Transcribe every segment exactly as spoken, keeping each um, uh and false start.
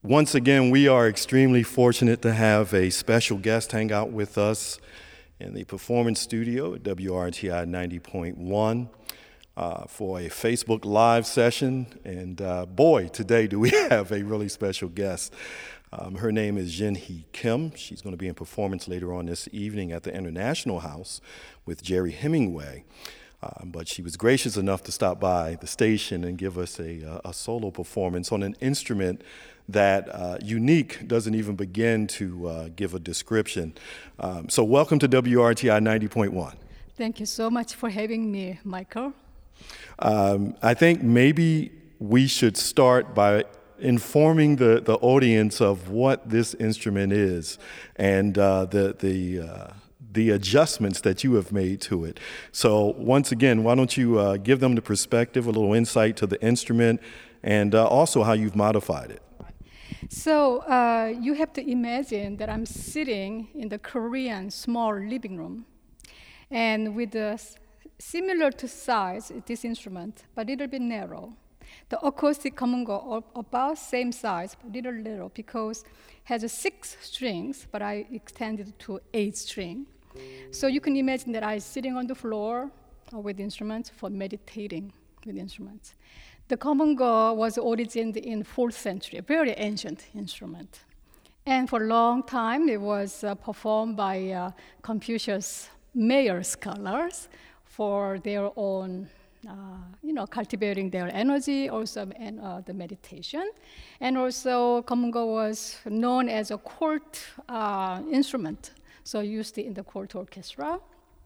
Once again, we are extremely fortunate to have a special guest hang out with us in the performance studio at W R T I ninety point one uh, for a Facebook Live session. And uh, boy, today do we have a really special guest. Um, her name is Jin-Hee Kim. She's going to be in performance later on this evening at the International House with Jerry Hemingway. Um, but she was gracious enough to stop by the station and give us a, a solo performance on an instrument that uh, Unique doesn't even begin to uh, give a description. Um, so welcome to W R T I ninety point one. Thank you so much for having me, Michael. Um, I think maybe we should start by informing the, the audience of what this instrument is and uh, the, the, uh, the adjustments that you have made to it. So once again, why don't you uh, give them the perspective, a little insight to the instrument, and uh, also how you've modified it. So uh, you have to imagine that I'm sitting in the Korean small living room, and with the similar to size this instrument, but a little bit narrow. The acoustic kamungo about same size, but little little, because it has a six strings, but I extended it to eight string. So you can imagine that I'm sitting on the floor uh, with instruments for meditating with instruments. The kamungo was originated in fourth century, a very ancient instrument. And for a long time, it was uh, performed by uh, Confucius Mayer scholars for their own, uh, you know, cultivating their energy, also and uh, the meditation. And also, kamungo was known as a court uh, instrument, so used in the court orchestra.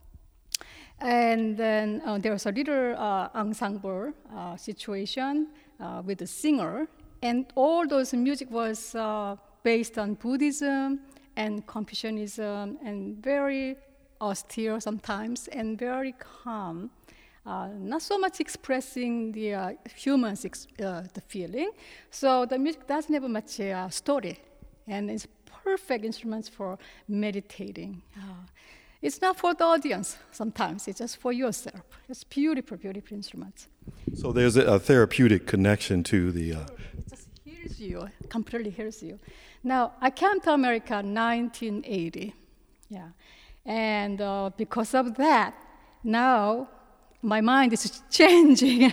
And then uh, there was a little uh, ensemble uh, situation uh, with the singer, and all those music was uh, based on Buddhism and Confucianism, and very austere sometimes, and very calm. Uh, not so much expressing the uh, humans' ex- uh, the feeling. So the music doesn't have much uh, story, and it's perfect instruments for meditating. Uh, It's not for the audience sometimes, it's just for yourself. It's beautiful, beautiful instruments. So there's a, a therapeutic connection to the... Uh... It just heals you, completely heals you. Now, I came to America in nineteen eighty, yeah. And uh, because of that, now my mind is changing.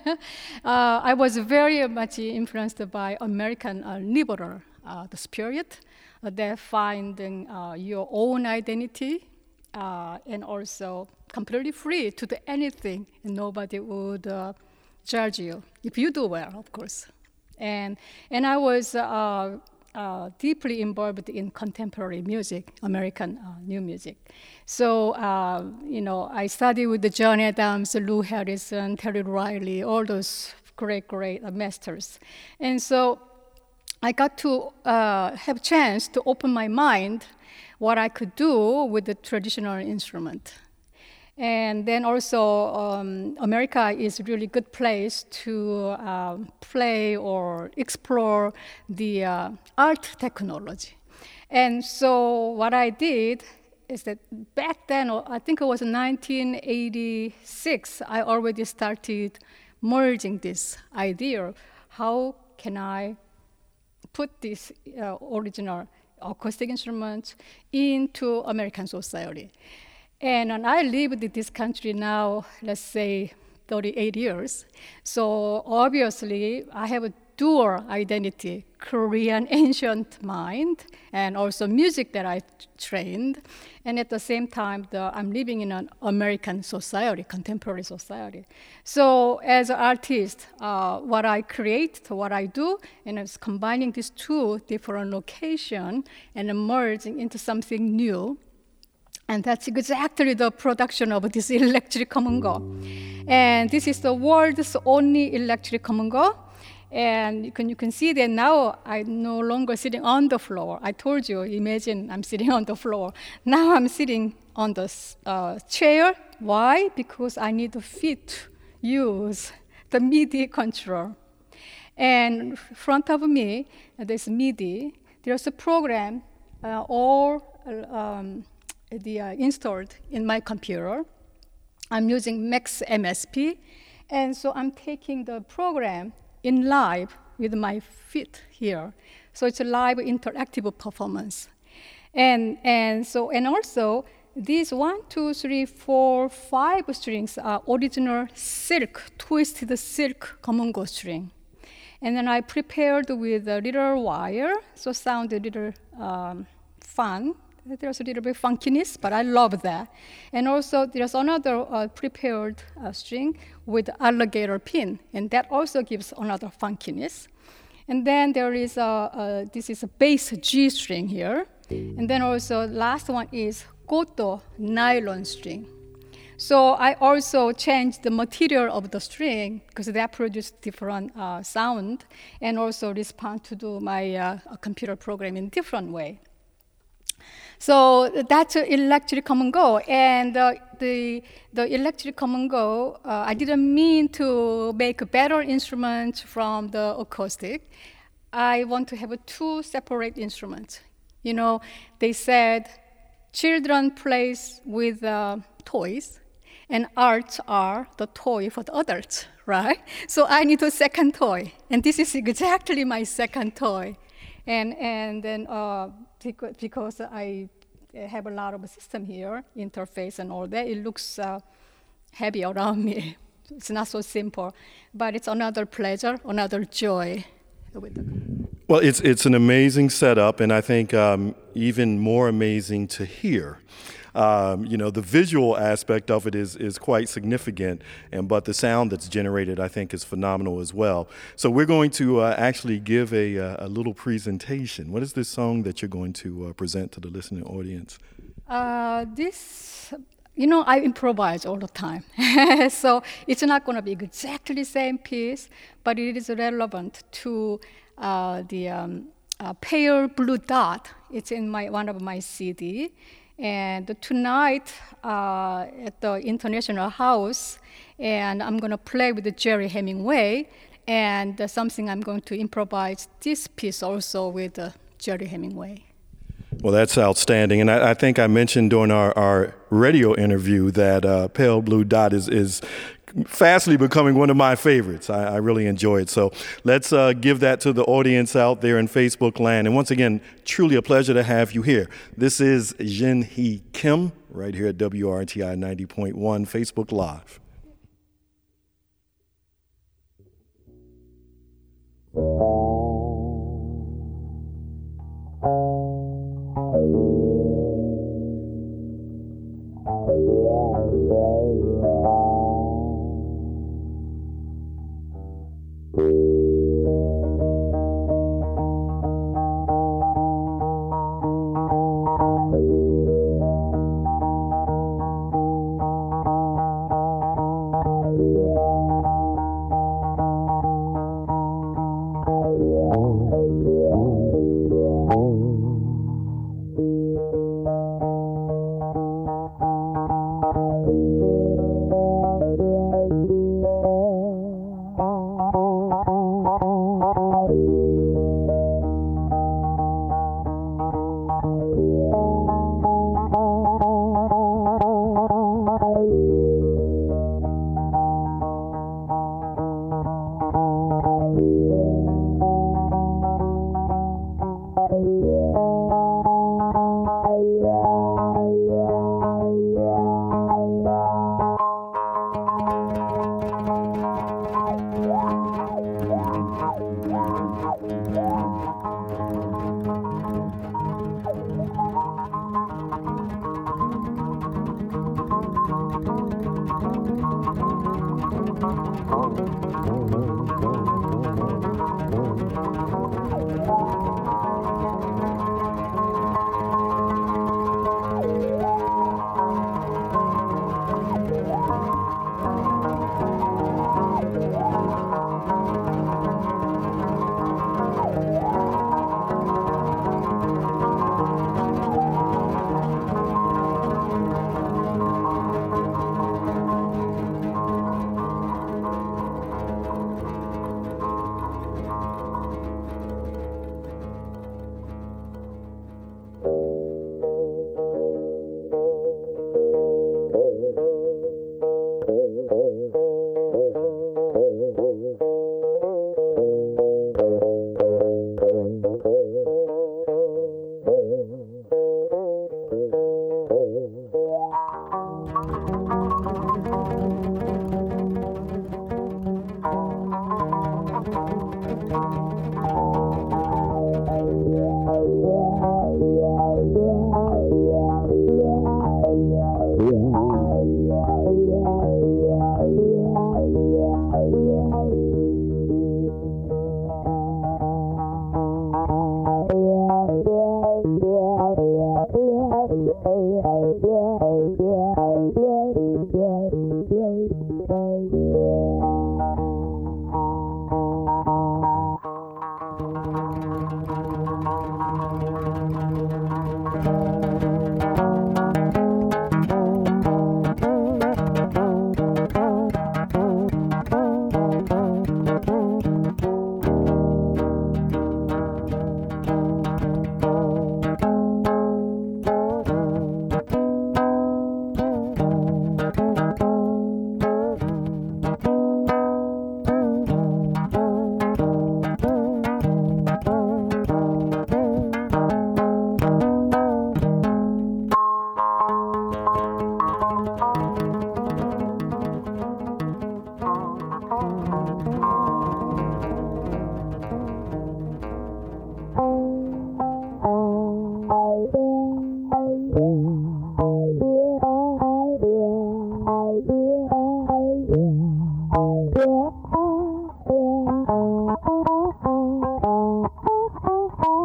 uh, I was very much influenced by American uh, liberal, uh, the spirit, uh, that finding uh, your own identity, Uh, and also completely free to do anything, and nobody would uh, judge you if you do well, of course. And and I was uh, uh, deeply involved in contemporary music, American uh, new music. So uh, you know, I studied with the John Adams, Lou Harrison, Terry Riley, all those great, great uh, masters. And so I got to uh, have chance to open my mind what I could do with the traditional instrument. And then also, um, America is a really good place to um, play or explore the uh, art technology. And so what I did is that back then, I think it was nineteen eighty-six, I already started merging this idea. How can I put this uh, original acoustic instruments into American society? And, and I lived in this country now, let's say, thirty-eight years. So obviously, I have a dual identity, Korean ancient mind, and also music that I trained. And at the same time, the, I'm living in an American society, contemporary society. So as an artist, uh, what I create, what I do, and it's combining these two different locations and merging into something new. And that's exactly the production of this electric kamungo. And this is the world's only electric kamungo. And you can, you can see that now I'm no longer sitting on the floor. I told you, imagine I'm sitting on the floor. Now I'm sitting on the uh, chair. Why? Because I need to fit, use the MIDI control. And in front of me, there's MIDI. There's a program uh, all um, the, uh, installed in my computer. I'm using Max M S P. And so I'm taking the program in live with my feet here. So it's a live interactive performance. And, and, so, and also, these one, two, three, four, five strings are original silk, twisted silk Komungo string. And then I prepared with a little wire, so sound a little um, fun. There's a little bit funkiness, but I love that. And also there's another uh, prepared uh, string with alligator pin, and that also gives another funkiness. And then there is a, a this is a bass G string here. And then also last one is Goto nylon string. So I also changed the material of the string because that produces different uh, sound and also respond to do my uh, computer program in different way. So that's electric Komungo. And uh, the, the electric Komungo, uh, I didn't mean to make a better instrument from the acoustic. I want to have two separate instruments. You know, they said children play with uh, toys, and arts are the toy for the adults, right? So I need a second toy, and this is exactly my second toy. And and then uh, because I have a lot of system here, interface and all that, it looks uh, heavy around me. It's not so simple, but it's another pleasure, another joy. Well, it's it's an amazing setup, and I think um, even more amazing to hear. Um, you know, the visual aspect of it is is quite significant, and but the sound that's generated, I think, is phenomenal as well. So we're going to uh, actually give a, a little presentation. What is this song that you're going to uh, present to the listening audience? Uh, this, you know, I improvise all the time. So it's not going to be exactly the same piece, but it is relevant to uh, the um, uh, Pale Blue Dot. It's in my one of my C D. And tonight uh, at the International House, and I'm going to play with Jerry Hemingway, and uh, something I'm going to improvise this piece also with uh, Jerry Hemingway. Well, that's outstanding. And I, I think I mentioned during our, our radio interview that uh, Pale Blue Dot is, is fastly becoming one of my favorites. I, I really enjoy it. So let's uh, give that to the audience out there in Facebook land. And once again, truly a pleasure to have you here. This is Jin Hee Kim right here at W R T I ninety point one Facebook Live. Oh,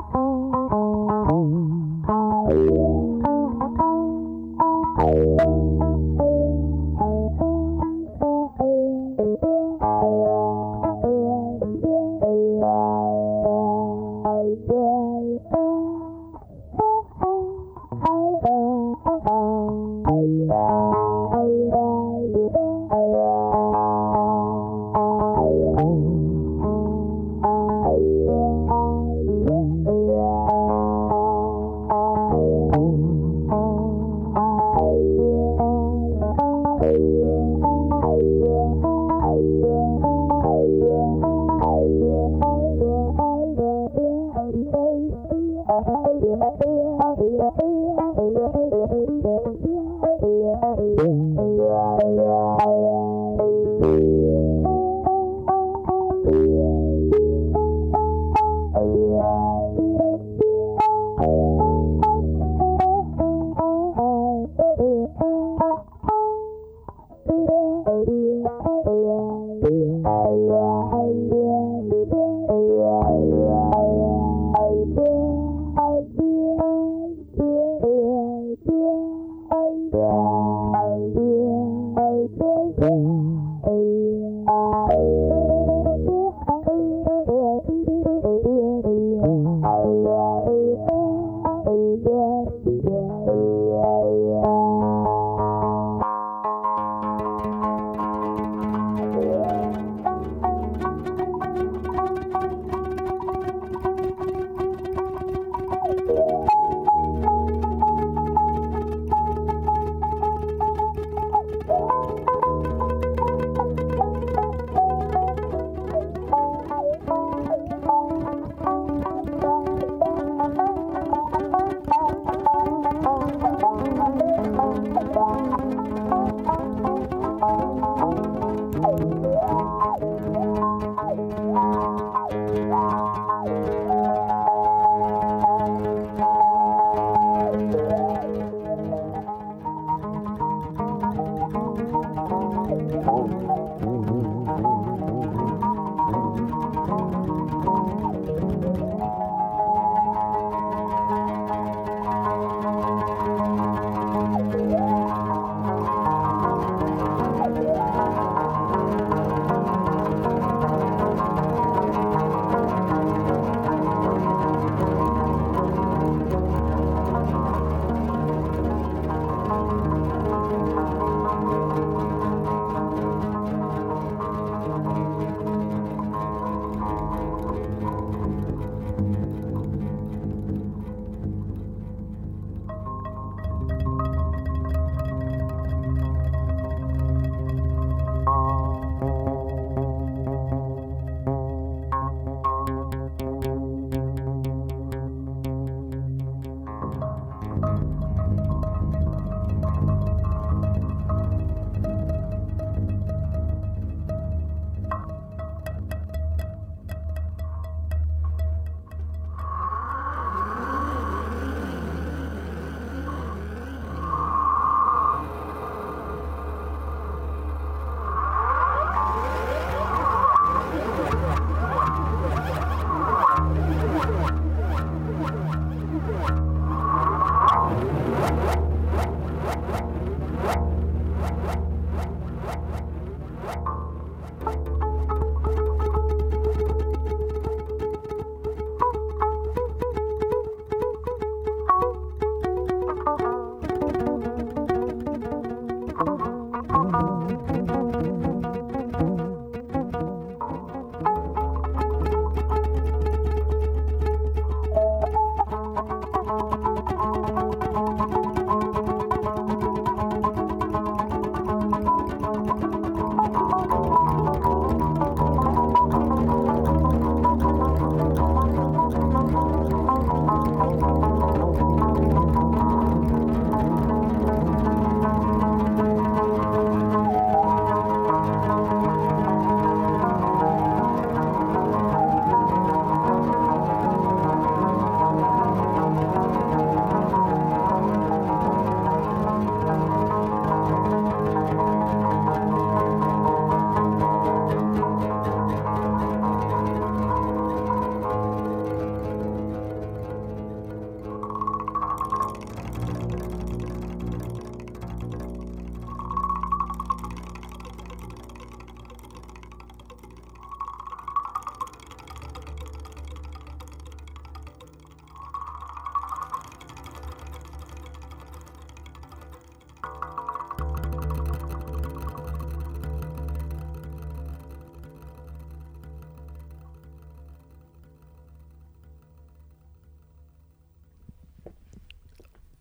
Yeah.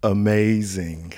amazing.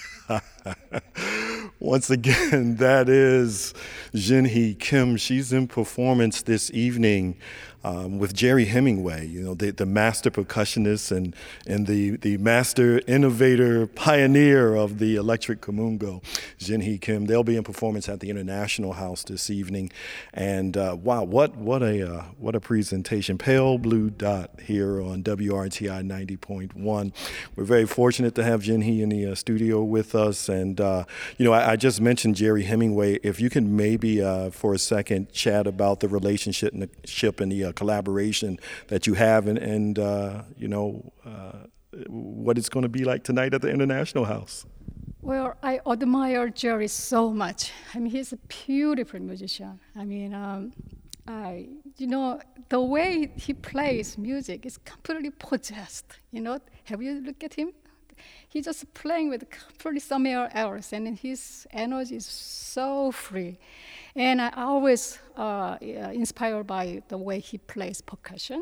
Once again, that is Jinhee Kim. She's in performance this evening um, with Jerry Hemingway, you know, the, the master percussionist and, and the, the master innovator, pioneer of the electric kamungo, Jinhee Kim. They'll be in performance at the International House this evening. And uh, wow, what what a uh, what a presentation. Pale Blue Dot here on W R T I ninety point one. We're very fortunate to have Jinhee in the uh, studio with us. And, uh, you know, I, I just mentioned Jerry Hemingway. If you can maybe uh, for a second chat about the relationship and the, ship and the uh, collaboration that you have and, and uh, you know, uh, what it's going to be like tonight at the International House. Well, I admire Jerry so much. I mean, he's a beautiful musician. I mean, um, I, you know, the way he plays music is completely possessed. You know, have you looked at him? He's just playing with completely somewhere else, and his energy is so free. And I always uh, inspired by the way he plays percussion.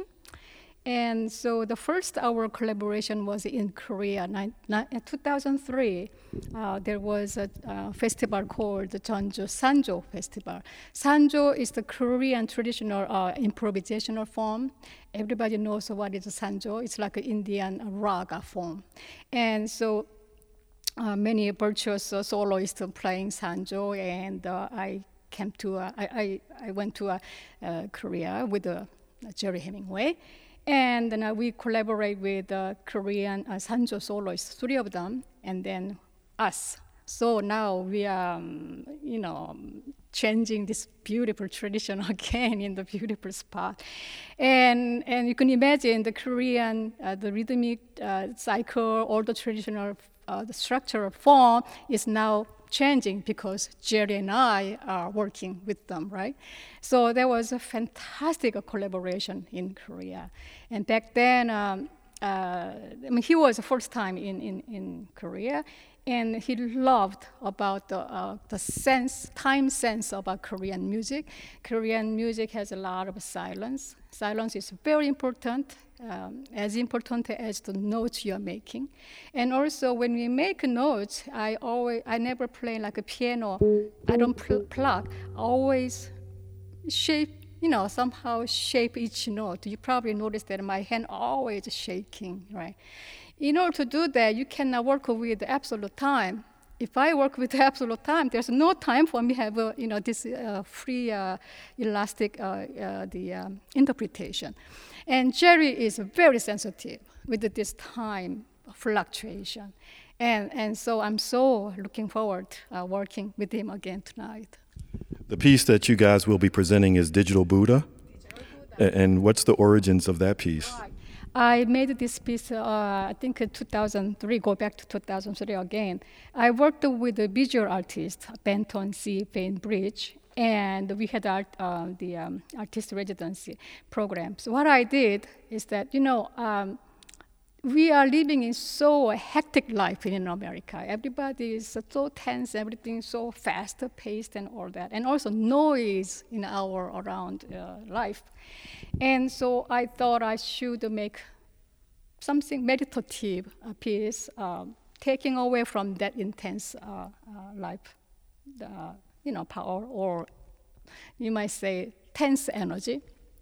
And so the first our collaboration was in Korea. In two thousand three, uh, there was a uh, festival called the Jeonju Sanjo Festival. Sanjo is the Korean traditional uh, improvisational form. Everybody knows what is a Sanjo. It's like an Indian raga form. And so uh, many virtuous uh, soloists are playing Sanjo, and uh, I came to, uh, I, I, I went to uh, uh, Korea with uh, Jerry Hemingway. And then uh, we collaborate with uh, Korean uh, Sanjo soloists, three of them, and then us. So now we are, um, you know, changing this beautiful tradition again in the beautiful spot. And and you can imagine the Korean, uh, the rhythmic uh, cycle, all the traditional, uh, the structural form is now changing because Jerry and I are working with them, right? So there was a fantastic collaboration in Korea. And back then, um, uh, I mean, he was the first time in, in, in Korea, and he loved about the, uh, the sense, time sense about Korean music. Korean music has a lot of silence. Silence is very important. Um, as important as the notes you're making. And also when we make notes, I always, I never play like a piano. I don't pl- pluck, I always shape, you know, somehow shape each note. You probably noticed that my hand always shaking, right? In order to do that, you cannot work with absolute time. If I work with absolute time, there's no time for me to have, uh, you know, this uh, free, uh, elastic, uh, uh, the um, interpretation. And Jerry is very sensitive with this time fluctuation. And, and so I'm so looking forward uh, working with him again tonight. The piece that you guys will be presenting is Digital Buddha. Digital Buddha. And what's the origins of that piece? Right. I made this piece, uh, I think in two thousand three, go back to two thousand three again. I worked with a visual artist, Benton C. Bainbridge, and we had art, uh, the um, artist residency program. So what I did is that, you know, um, we are living in so hectic life in America. Everybody is so tense, everything is so fast-paced and all that, and also noise in our around uh, life. And so I thought I should make something meditative uh, piece, um, taking away from that intense uh, uh, life, uh, you know, power, or you might say tense energy.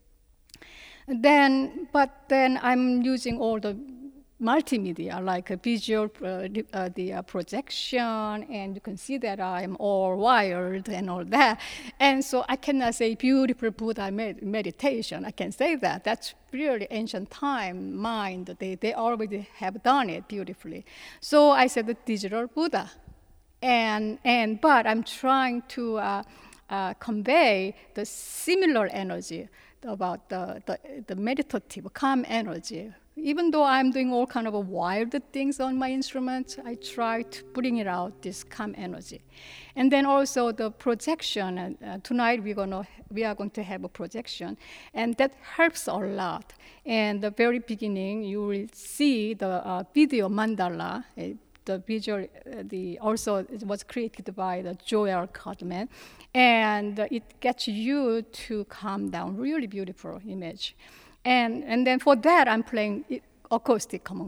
And then, but then I'm using all the multimedia, like a visual, uh, uh, the uh, projection, and you can see that I'm all wired and all that. And so I cannot say beautiful Buddha med- meditation. I can say that. That's really ancient time, mind. They, they already have done it beautifully. So I said the digital Buddha. And, and, but I'm trying to uh, uh, convey the similar energy about the, the, the meditative, calm energy. Even though I'm doing all kind of wild things on my instrument, I try to bring it out, this calm energy. And then also the projection, and uh, tonight we're gonna, we are going to have a projection, and that helps a lot. And the very beginning, you will see the uh, video mandala, uh, the visual, uh, the also it was created by the Joel Codman, and uh, it gets you to calm down, really beautiful image. And, and then for that, I'm playing acoustic kamungo.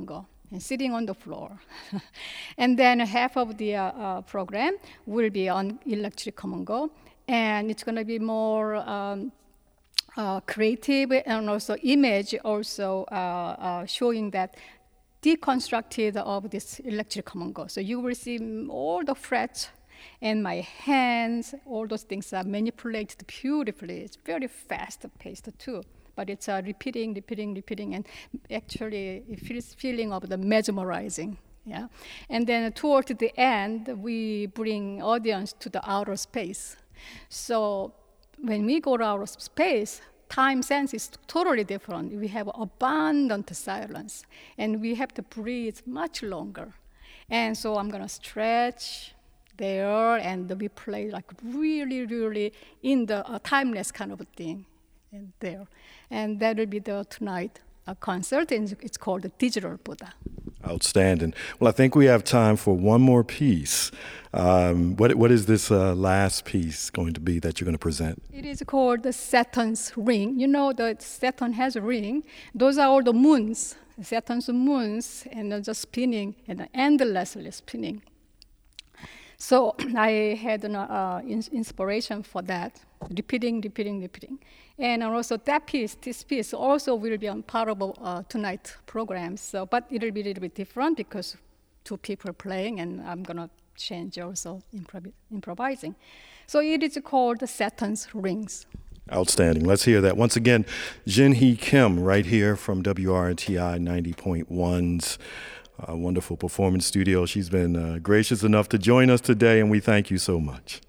and sitting on the floor. And then half of the uh, uh, program will be on Electric Common Go, and it's going to be more um, uh, creative and also image, also uh, uh, showing that deconstructed of this Electric Common Go. So you will see all the frets and my hands, all those things are manipulated beautifully. It's very fast paced too. But it's uh, repeating, repeating, repeating, and actually it feels feeling of the mesmerizing, yeah. And then toward the end, we bring audience to the outer space. So when we go to outer space, time sense is totally different. We have abundant silence, and we have to breathe much longer. And so I'm gonna stretch there, and we play like really, really in the uh, timeless kind of a thing. And there, and that will be the tonight uh, concert, and it's called the Digital Buddha. Outstanding. Well, I think we have time for one more piece. Um, what what is this uh, last piece going to be that you're going to present? It is called the Saturn's ring. You know that Saturn has a ring. Those are all the moons, Saturn's moons, and they're just spinning and endlessly spinning. So I had an uh, in- inspiration for that, repeating, repeating, repeating. And also that piece, this piece also will be on part of uh, tonight's program. So, but it will be a little bit different because two people are playing, and I'm gonna change also improv- improvising. So it is called the Saturn's Rings. Outstanding. Let's hear that. Once again, Jin-Hee Kim right here from W R T I ninety point one's uh, wonderful performance studio. She's been uh, gracious enough to join us today, and we thank you so much.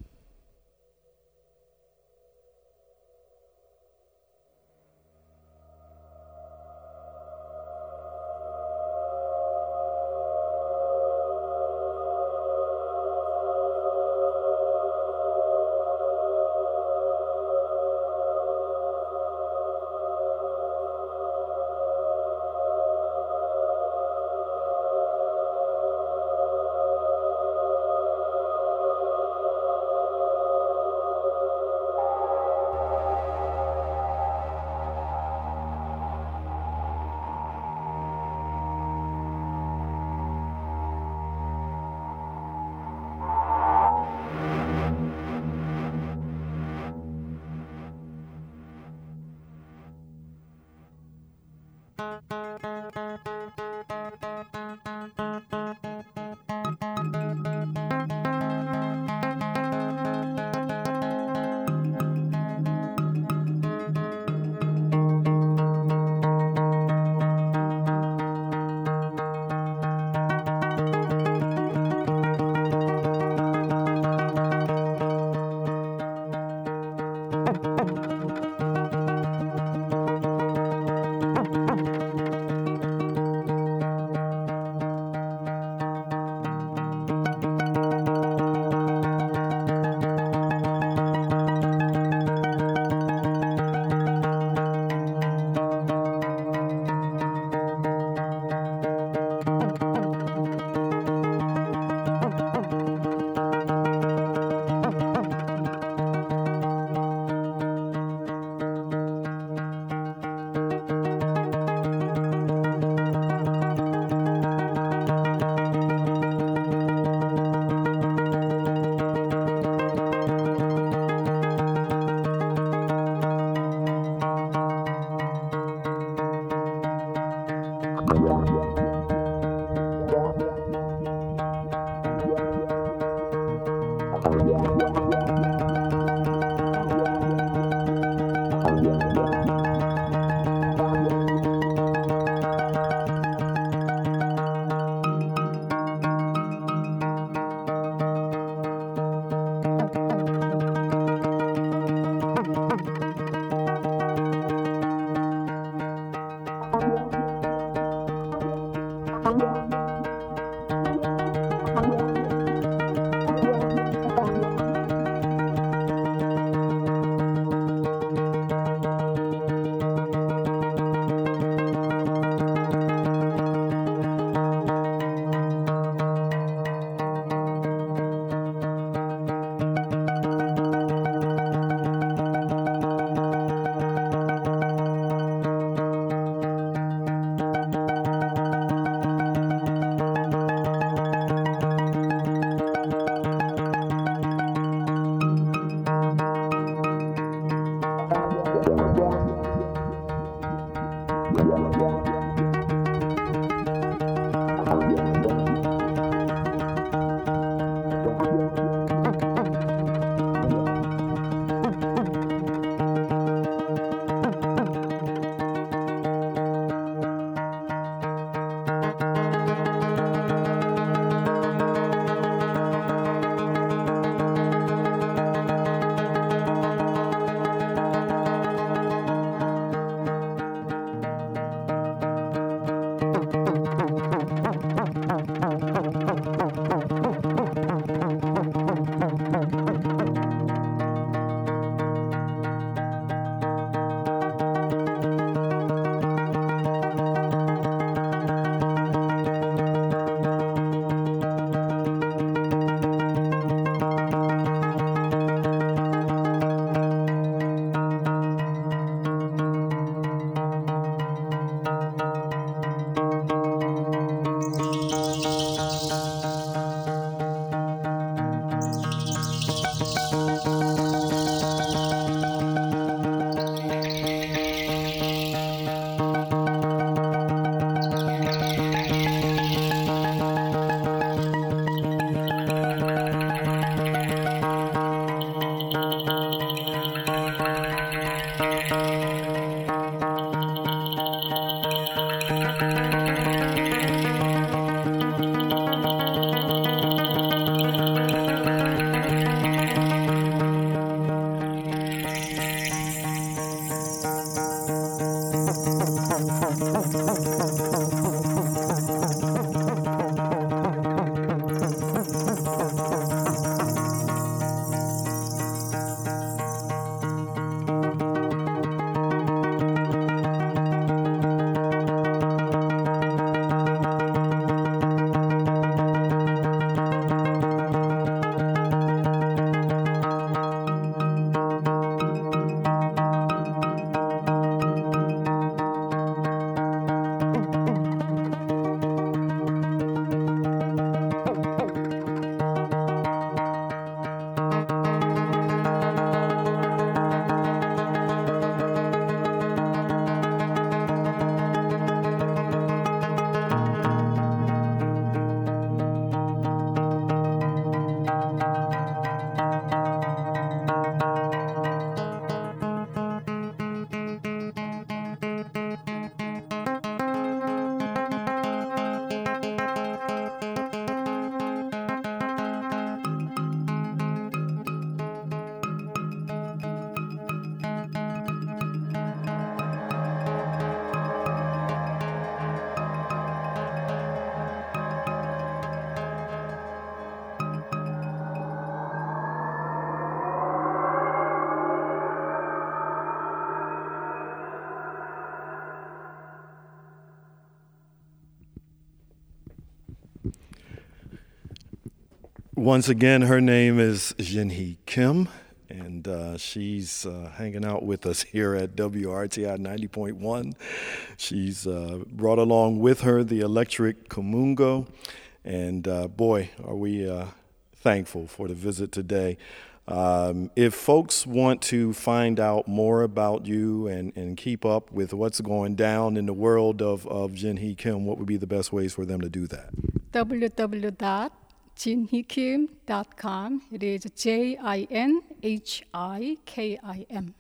Once again, her name is Jinhee Kim, and uh, she's uh, hanging out with us here at W R T I ninety point one. She's uh, brought along with her the electric Kumungo, and uh, boy, are we uh, thankful for the visit today. Um, if folks want to find out more about you and, and keep up with what's going down in the world of, of Jinhee Kim, what would be the best ways for them to do that? w w w dot jinhee kim dot com. It is J I N H I K I M.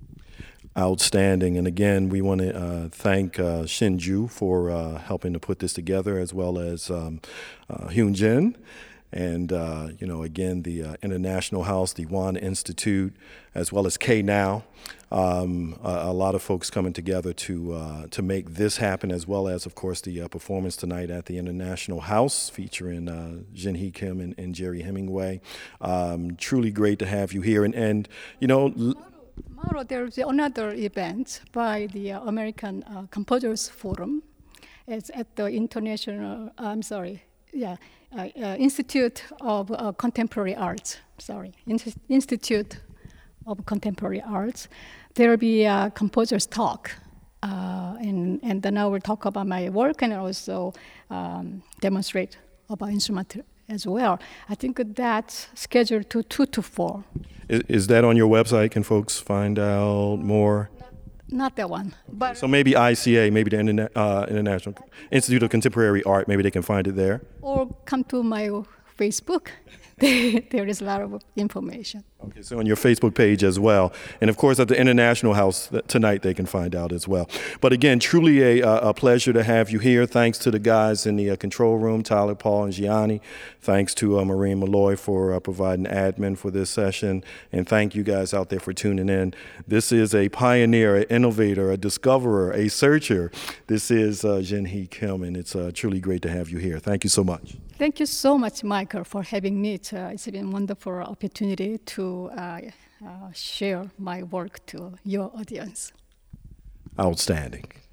Outstanding. And again, we want to uh, thank uh, Shinju for uh, helping to put this together, as well as um, uh, Hyun Jin. And, uh, you know, again, the uh, International House, the Wan Institute, as well as K Now. Um, a, a lot of folks coming together to uh, to make this happen, as well as, of course, the uh, performance tonight at the International House featuring uh, Jinhee Kim and, and Jerry Hemingway. Um, truly great to have you here. And, and you know... L- Tomorrow there's another event by the uh, American uh, Composers Forum. It's at the International, uh, I'm sorry, yeah, uh, uh, Institute of uh, Contemporary Arts, sorry, In- Institute of Contemporary Arts. There will be a composer's talk, uh, and, and then I will talk about my work and also um, demonstrate about instrument as well. I think that's scheduled to two to four. Is, is that on your website? Can folks find out more? Not that one. But so maybe I C A, maybe the Interna- uh, International Institute of Contemporary Art, maybe they can find it there. Or come to my Facebook. There is a lot of information. Okay, so on your Facebook page as well. And of course, at the International House th- tonight, they can find out as well. But again, truly a, a pleasure to have you here. Thanks to the guys in the uh, control room, Tyler, Paul, and Gianni. Thanks to uh, Maureen Malloy for uh, providing admin for this session. And thank you guys out there for tuning in. This is a pioneer, an innovator, a discoverer, a searcher. This is uh, Jinhee Kim, and it's uh, truly great to have you here. Thank you so much. Thank you so much, Michael, for having me. It's, uh, it's been a wonderful opportunity to uh, uh, share my work to your audience. Outstanding.